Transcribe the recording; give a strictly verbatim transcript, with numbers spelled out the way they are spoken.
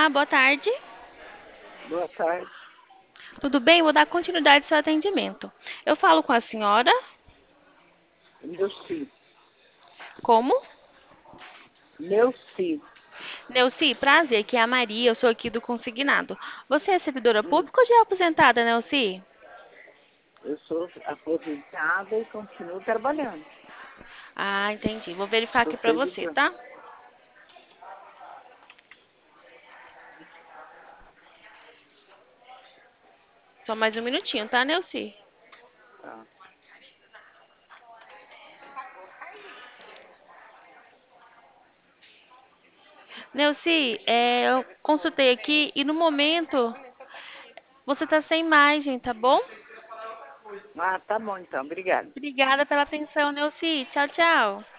Olá, boa tarde. Boa tarde. Tudo bem? Vou dar continuidade ao seu atendimento. Eu falo com a senhora. Meu sim. Como? Meu sim. Neuci, prazer, que é a Maria, eu sou aqui do consignado. Você é servidora Hum, pública ou já é aposentada, Neuci? Eu sou aposentada e continuo trabalhando. Ah, entendi. Vou verificar Sou aqui pra você, servidora. tá? Só mais um minutinho, tá, Neuci? Tá. Neuci, é, eu consultei aqui e no momento você tá sem imagem, tá bom? Ah, tá bom então. Obrigada. Obrigada pela atenção, Neuci. Tchau, tchau.